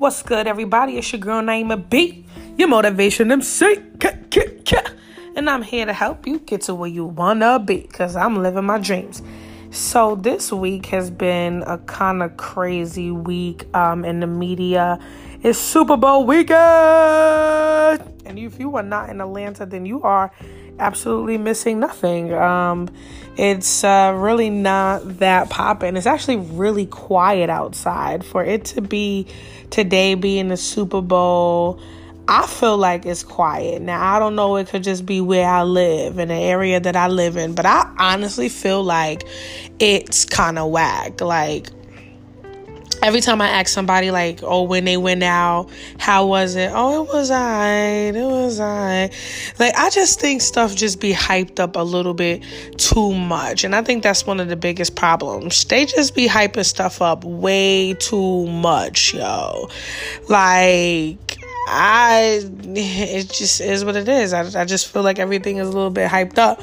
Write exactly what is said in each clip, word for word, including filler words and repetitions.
What's good, everybody? It's your girl Naima B, your motivation M C, and I'm here to help you get to where you wanna be, because I'm living my dreams. So this week has been a kind of crazy week um, in the media. It's Super Bowl weekend, and if you are not in Atlanta, then you are absolutely missing nothing. Um, it's uh, really not that poppin'. It's actually really quiet outside. For it to be today being the Super Bowl, I feel like it's quiet. Now, I don't know, it could just be where I live, in the area that I live in, but I honestly feel like it's kind of whack. Like, every time I ask somebody, like, oh, when they went out, how was it? Oh, it was all right. It was all right. Like, I just think stuff just be hyped up a little bit too much. And I think that's one of the biggest problems. They just be hyping stuff up way too much, yo. Like, I, it just is what it is. I, I just feel like everything is a little bit hyped up.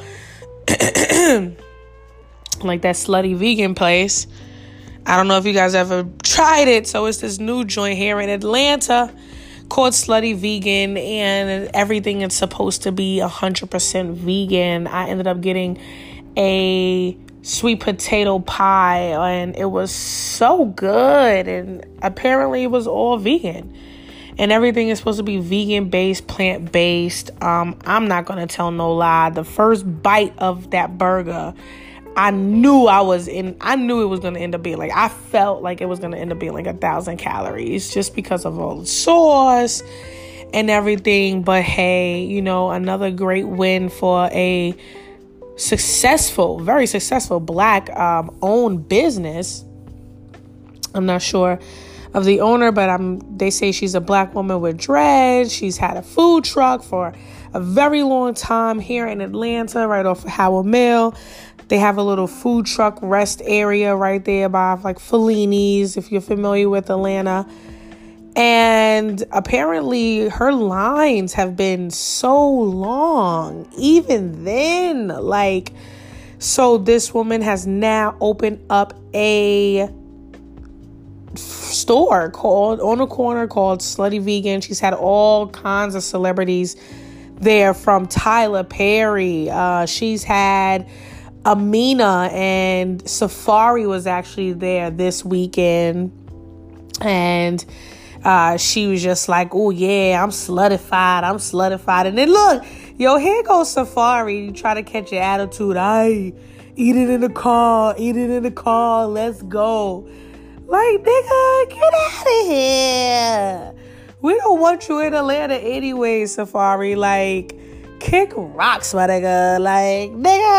Like that slutty vegan place. I don't know if you guys ever tried it. So it's this new joint here in Atlanta called Slutty Vegan, and everything is supposed to be one hundred percent vegan. I ended up getting a sweet potato pie, and it was so good. And apparently it was all vegan. And everything is supposed to be vegan-based, plant-based. Um, I'm not going to tell no lie. The first bite of that burger, I knew I was in, I knew it was going to end up being like, I felt like it was going to end up being like a thousand calories just because of all the sauce and everything. But hey, you know, another great win for a successful, very successful black um, owned business. I'm not sure of the owner, but I'm, they say she's a black woman with dreads. She's had a food truck for a very long time here in Atlanta, right off of Howard Mill. They have a little food truck rest area right there by like Fellini's, if you're familiar with Atlanta. And apparently her lines have been so long. Even then, like, so this woman has now opened up a store called on a corner called Slutty Vegan. She's had all kinds of celebrities there, from Tyler Perry. Uh, she's had Amina, and Safari was actually there this weekend, and uh, she was just like, oh yeah, I'm slutified, I'm slutified. And then look, yo, here goes Safari. You try to catch your attitude. I eat it in the car, eat it in the car, let's go. Like, nigga, get out of here. We don't want you in Atlanta anyway, Safari. Like, kick rocks, my nigga. Like,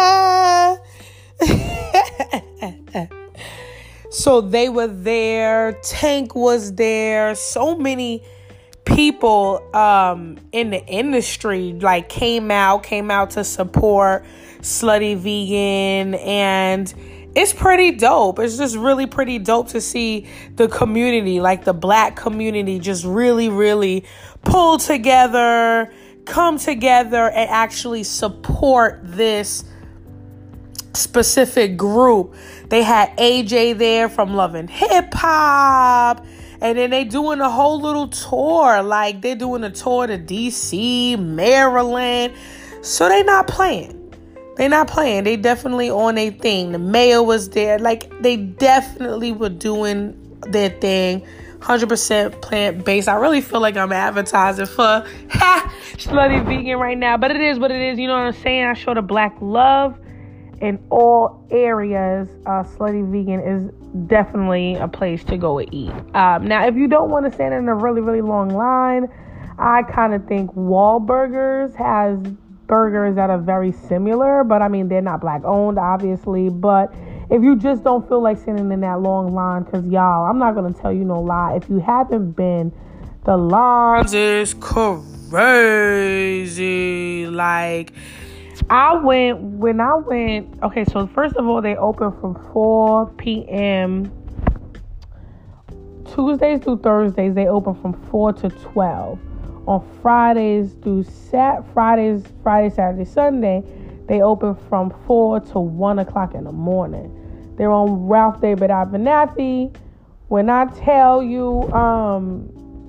nigga. So they were there. Tank was there. So many people um, in the industry, like, came out, came out to support Slutty Vegan. And it's pretty dope. It's just really pretty dope to see the community, like the black community, just really, really pull together, come together, and actually support this specific group. They had A J there from Love and Hip Hop, and then they doing a whole little tour. Like, they're doing a tour to D C, Maryland. So they not playing. They not playing. They definitely on their thing. The mayor was there. Like, they definitely were doing their thing. one hundred percent plant-based. I really feel like I'm advertising for ha, Slutty Vegan right now. But it is what it is. You know what I'm saying? I show the black love in all areas. Uh, Slutty Vegan is definitely a place to go and eat. Um, now, if you don't want to stand in a really, really long line, I kind of think Wahlburgers has burgers that are very similar, but I mean, they're not black owned, obviously. But if you just don't feel like sitting in that long line, because y'all, I'm not gonna tell you no lie, if you haven't been, the lines is crazy. Like, I went when I went okay, so first of all, they open from four p.m. Tuesdays through Thursdays. They open from four to twelve. On Fridays through Sat Fridays, Friday, Saturday, Sunday, they open from four to one o'clock in the morning. They're on Ralph David Abernathy. When I tell you, um,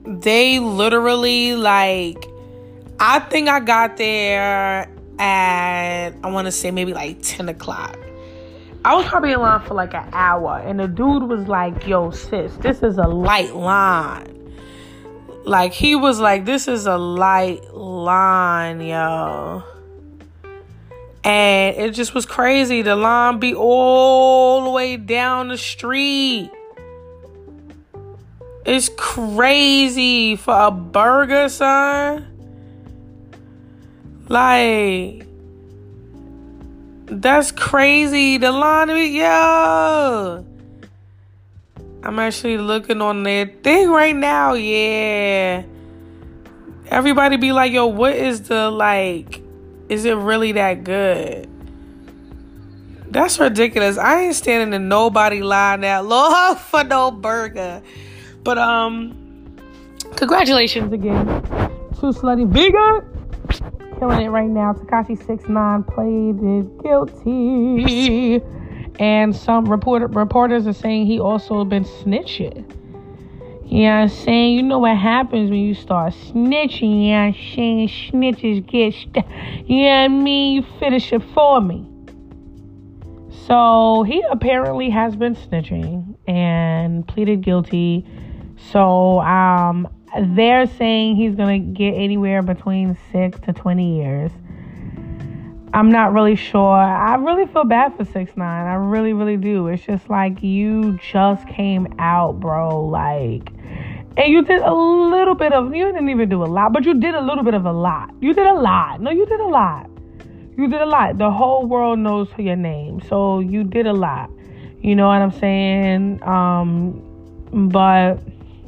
they literally, like, I think I got there at, I want to say maybe like ten o'clock. I was probably in line for like an hour. And the dude was like, yo, sis, this is a light line. Like, he was like, this is a light line, yo. And it just was crazy. The line be all the way down the street. It's crazy for a burger, son. Like, that's crazy. The line, yo. I'm actually looking on their thing right now. Yeah. Everybody be like, yo, what is the, like, is it really that good? That's ridiculous. I ain't standing in nobody line that long for no burger. But, um, congratulations again to Slutty Vegan. Killing it right now. Tekashi six nine pleaded guilty. And some reporter, reporters are saying he also been snitching. You know what I'm saying? You know what happens when you start snitching. You know what I'm saying? Snitches get, st- you know what I mean? You finish it for me. So he apparently has been snitching and pleaded guilty. So um, they're saying he's going to get anywhere between six to twenty years. I'm not really sure. I really feel bad for six nine. I really, really do. It's just like, you just came out, bro. Like, and you did a little bit of, you didn't even do a lot, but you did a little bit of a lot. You did a lot. No, you did a lot. You did a lot. The whole world knows your name. So you did a lot. You know what I'm saying? Um, but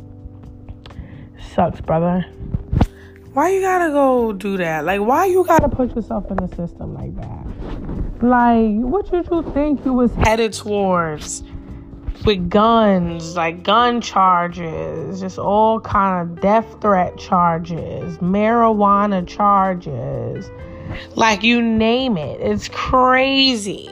sucks, brother. Why you gotta go do that? Like, why you gotta put yourself in the system like that? Like, what did you think you was headed towards with guns? Like, gun charges, just all kind of death threat charges, marijuana charges. Like, you name it. It's crazy.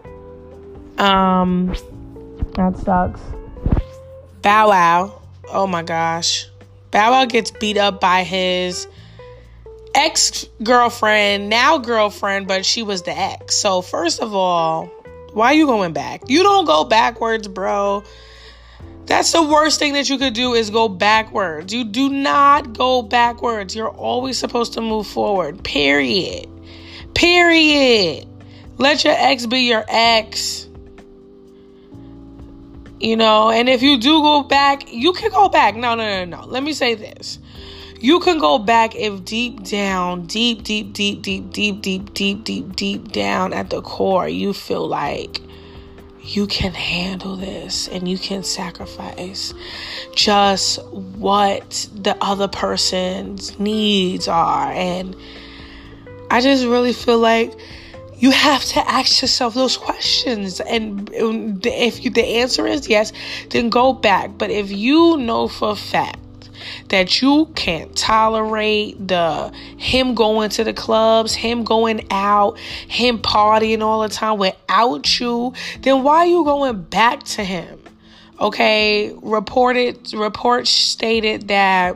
Um, that sucks. Bow Wow. Oh my gosh. Bow Wow gets beat up by his ex-girlfriend, now girlfriend, but she was the ex. So first of all, why are you going back? You don't go backwards, bro. That's the worst thing that you could do, is go backwards. You do not go backwards. You're always supposed to move forward. Period. Period. Let your ex be your ex. You know, and if you do go back, you can go back. No, no, no, no. Let me say this. You can go back if deep down, deep, deep, deep, deep, deep, deep, deep, deep, deep down at the core, you feel like you can handle this and you can sacrifice just what the other person's needs are. And I just really feel like you have to ask yourself those questions. And if you, the answer is yes, then go back. But if you know for a fact that you can't tolerate the him going to the clubs, him going out, him partying all the time without you, then why are you going back to him? Okay, reported reports stated that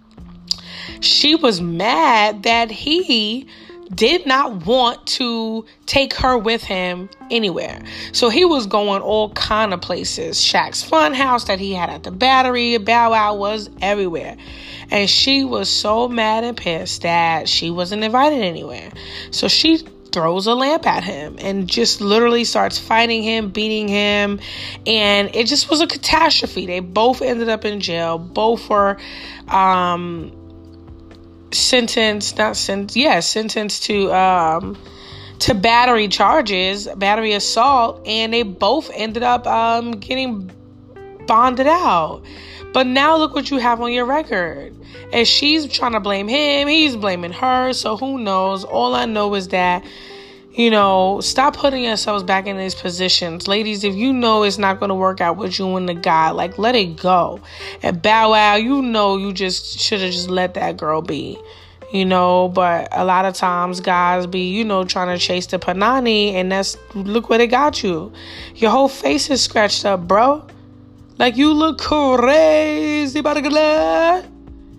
she was mad that he did not want to take her with him anywhere. So he was going all kind of places. Shaq's Funhouse that he had at the Battery. Bow Wow was everywhere. And she was so mad and pissed that she wasn't invited anywhere. So she throws a lamp at him and just literally starts fighting him, beating him. And it just was a catastrophe. They both ended up in jail. Both were um sentenced, not sentenced, yeah, sentenced to um to battery charges, battery assault, and they both ended up um getting bonded out. But now look what you have on your record. And she's trying to blame him, he's blaming her, so who knows? All I know is that, you know, stop putting yourselves back in these positions. Ladies, if you know it's not going to work out with you and the guy, like, let it go. And Bow Wow, you know you just should have just let that girl be. You know, but a lot of times guys be, you know, trying to chase the panani, and that's, look where they got you. Your whole face is scratched up, bro. Like, you look crazy,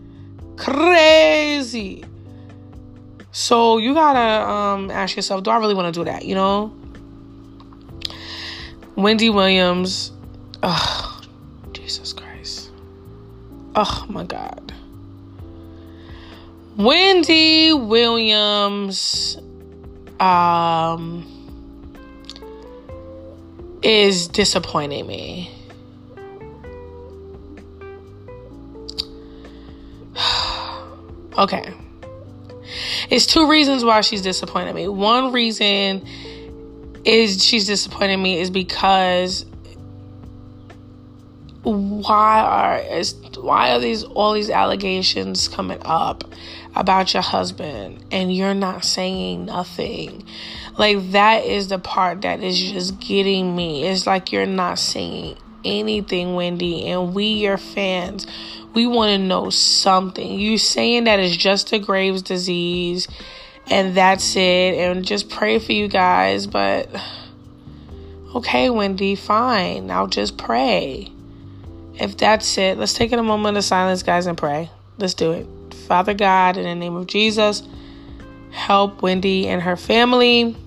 Crazy. So you gotta um, ask yourself, do I really want to do that? You know? Wendy Williams. Oh, Jesus Christ. Oh, my God. Wendy Williams um, is disappointing me. Okay. It's two reasons why she's disappointed me. One reason is she's disappointed me is because why are is why are these all these allegations coming up about your husband and you're not saying nothing? Like, that is the part that is just getting me. It's like you're not saying anything, Wendy, and we, your fans, we want to know something. You saying that it's just a Graves' disease and that's it, and just pray for you guys. But okay, Wendy, fine. I'll just pray. If that's it, let's take a moment of silence, guys, and pray. Let's do it. Father God, in the name of Jesus, help Wendy and her family.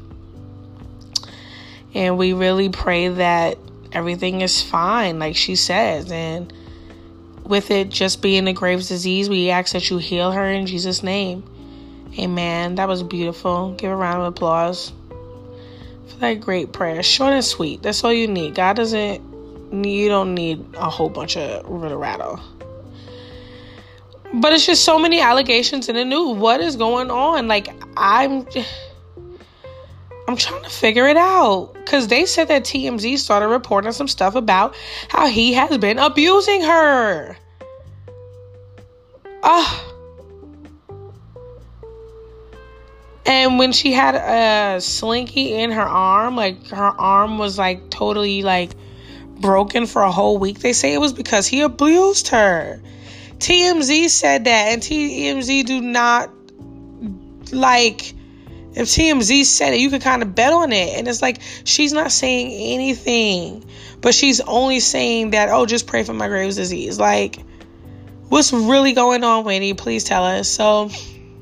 And we really pray that everything is fine, like she says. And with it just being a Graves' disease, we ask that you heal her in Jesus' name. Amen. That was beautiful. Give a round of applause for that great prayer. Short and sweet. That's all you need. God doesn't, you don't need a whole bunch of riddle rattle. But it's just so many allegations in the news. What is going on? Like, I'm... I'm trying to figure it out, because they said that T M Z started reporting some stuff about how he has been abusing her. Ah. And when she had a slinky in her arm, like her arm was like totally like broken for a whole week, they say it was because he abused her. T M Z said that, and T M Z do not like... If T M Z said it, you could kind of bet on it. And it's like, she's not saying anything, but she's only saying that, oh, just pray for my Graves' disease. Like, what's really going on, Wendy? Please tell us. So,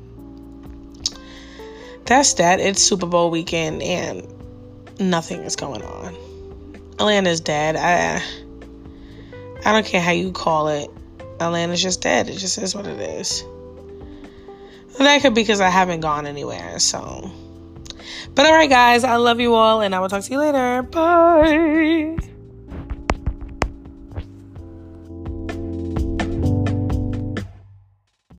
that's that. It's Super Bowl weekend, and nothing is going on. Atlanta's dead. I, I don't care how you call it. Atlanta's just dead. It just is what it is. That could be because I haven't gone anywhere, so. But all right, guys, I love you all, and I will talk to you later. Bye.